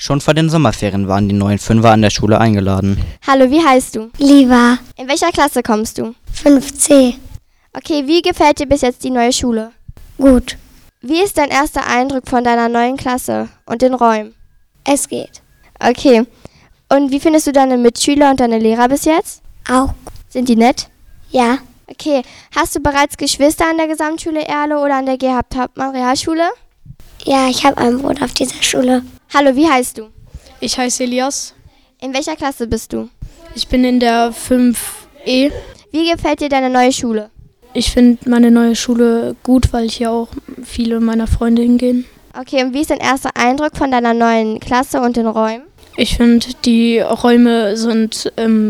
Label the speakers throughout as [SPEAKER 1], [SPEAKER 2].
[SPEAKER 1] Schon vor den Sommerferien waren die neuen Fünfer an der Schule eingeladen.
[SPEAKER 2] Hallo, wie heißt du?
[SPEAKER 3] Liva,
[SPEAKER 2] In welcher Klasse kommst du?
[SPEAKER 3] 5C.
[SPEAKER 2] Okay, wie gefällt dir bis jetzt die neue Schule?
[SPEAKER 3] Gut,
[SPEAKER 2] Wie ist dein erster Eindruck von deiner neuen Klasse und den Räumen?
[SPEAKER 3] es geht.
[SPEAKER 2] Okay, und wie findest du deine Mitschüler und deine Lehrer bis jetzt?
[SPEAKER 3] Auch.
[SPEAKER 2] Sind die nett?
[SPEAKER 3] Ja,
[SPEAKER 2] Okay, hast du bereits Geschwister an der Gesamtschule Erle oder an der Gerhard Hauptmann Realschule?
[SPEAKER 3] ja, ich habe einen Bruder auf dieser Schule.
[SPEAKER 2] Hallo, wie heißt du?
[SPEAKER 4] Ich heiße Elias.
[SPEAKER 2] In welcher Klasse bist du?
[SPEAKER 4] Ich bin in der 5E.
[SPEAKER 2] Wie gefällt dir deine neue Schule?
[SPEAKER 4] Ich finde meine neue Schule gut, weil hier auch viele meiner Freunde hingehen.
[SPEAKER 2] Okay, und wie ist dein erster Eindruck von deiner neuen Klasse und den Räumen?
[SPEAKER 4] Ich finde, die Räume sind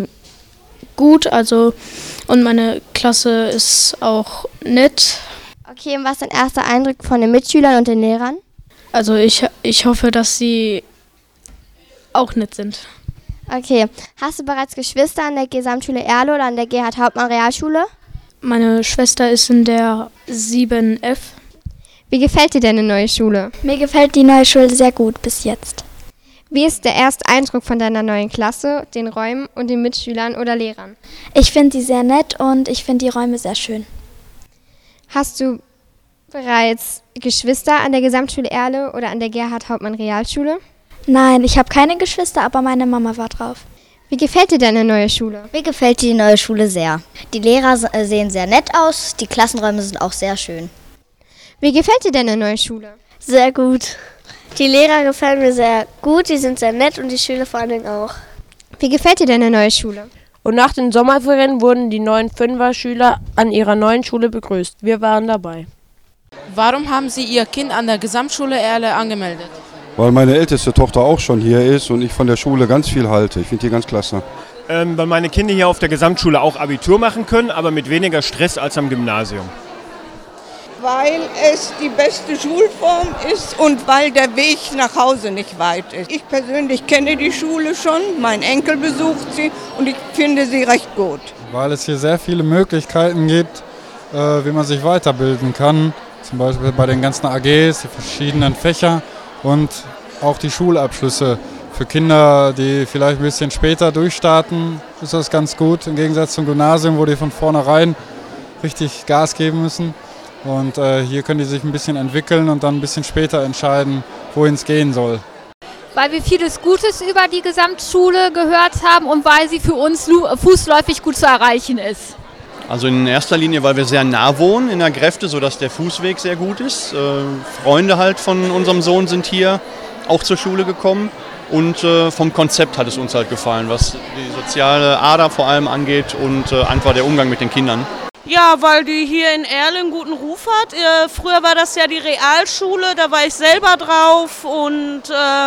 [SPEAKER 4] gut, und meine Klasse ist auch nett.
[SPEAKER 2] Okay, und was ist dein erster Eindruck von den Mitschülern und den Lehrern?
[SPEAKER 4] Also ich hoffe, dass sie auch nett sind.
[SPEAKER 2] Okay, hast du bereits Geschwister an der Gesamtschule Erle oder an der Gerhard Hauptmann Realschule?
[SPEAKER 4] Meine Schwester ist in der 7F.
[SPEAKER 2] Wie gefällt dir deine neue Schule?
[SPEAKER 3] Mir gefällt die neue Schule sehr gut bis jetzt.
[SPEAKER 2] Wie ist der erste Eindruck von deiner neuen Klasse, den Räumen und den Mitschülern oder Lehrern?
[SPEAKER 3] Ich finde sie sehr nett und ich finde die Räume sehr schön.
[SPEAKER 2] Hast du bereits Geschwister an der Gesamtschule Erle oder an der Gerhard Hauptmann Realschule?
[SPEAKER 3] Nein, ich habe keine Geschwister, aber meine Mama war drauf.
[SPEAKER 2] Wie gefällt dir deine neue Schule?
[SPEAKER 5] Mir gefällt die neue Schule sehr. Die Lehrer sehen sehr nett aus, die Klassenräume sind auch sehr schön.
[SPEAKER 2] Wie gefällt dir deine neue Schule?
[SPEAKER 3] Sehr gut. Die Lehrer gefallen mir sehr gut, die sind sehr nett und die Schüler vor allen Dingen auch.
[SPEAKER 2] Wie gefällt dir deine neue Schule?
[SPEAKER 6] Und nach den Sommerferien wurden die neuen Fünfer-Schüler an ihrer neuen Schule begrüßt. Wir waren dabei.
[SPEAKER 7] Warum haben Sie Ihr Kind an der Gesamtschule Erle angemeldet?
[SPEAKER 8] Weil meine älteste Tochter auch schon hier ist und ich von der Schule ganz viel halte. Ich finde die ganz klasse.
[SPEAKER 9] Weil meine Kinder hier auf der Gesamtschule auch Abitur machen können, aber mit weniger Stress als am Gymnasium.
[SPEAKER 10] Weil es die beste Schulform ist und weil der Weg nach Hause nicht weit ist. Ich persönlich kenne die Schule schon, mein Enkel besucht sie und ich finde sie recht gut.
[SPEAKER 11] Weil es hier sehr viele Möglichkeiten gibt, wie man sich weiterbilden kann. Zum Beispiel bei den ganzen AGs, die verschiedenen Fächer und auch die Schulabschlüsse. Für Kinder, die vielleicht ein bisschen später durchstarten, ist das ganz gut. Im Gegensatz zum Gymnasium, wo die von vornherein richtig Gas geben müssen. Und hier können die sich ein bisschen entwickeln und dann ein bisschen später entscheiden, wohin es gehen soll.
[SPEAKER 12] Weil wir vieles Gutes über die Gesamtschule gehört haben und weil sie für uns fußläufig gut zu erreichen ist.
[SPEAKER 13] Also in erster Linie, weil wir sehr nah wohnen in der Gräfte, sodass der Fußweg sehr gut ist. Freunde halt von unserem Sohn sind hier auch zur Schule gekommen. Und vom Konzept hat es uns halt gefallen, was die soziale Ader vor allem angeht und einfach der Umgang mit den Kindern.
[SPEAKER 14] Ja, weil die hier in Erle einen guten Ruf hat. Früher war das ja die Realschule, da war ich selber drauf und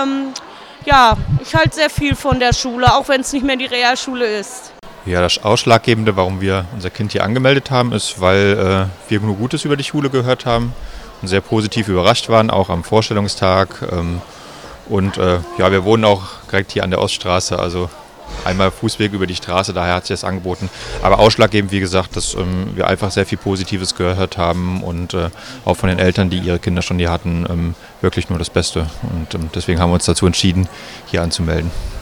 [SPEAKER 14] ich halte sehr viel von der Schule, auch wenn es nicht mehr die Realschule ist.
[SPEAKER 15] Ja, das Ausschlaggebende, warum wir unser Kind hier angemeldet haben, ist, weil wir nur Gutes über die Schule gehört haben und sehr positiv überrascht waren, auch am Vorstellungstag. Wir wohnen auch direkt hier an der Oststraße, also einmal Fußweg über die Straße, daher hat sich das angeboten. Aber ausschlaggebend, wie gesagt, dass wir einfach sehr viel Positives gehört haben und auch von den Eltern, die ihre Kinder schon hier hatten, wirklich nur das Beste. Und deswegen haben wir uns dazu entschieden, hier anzumelden.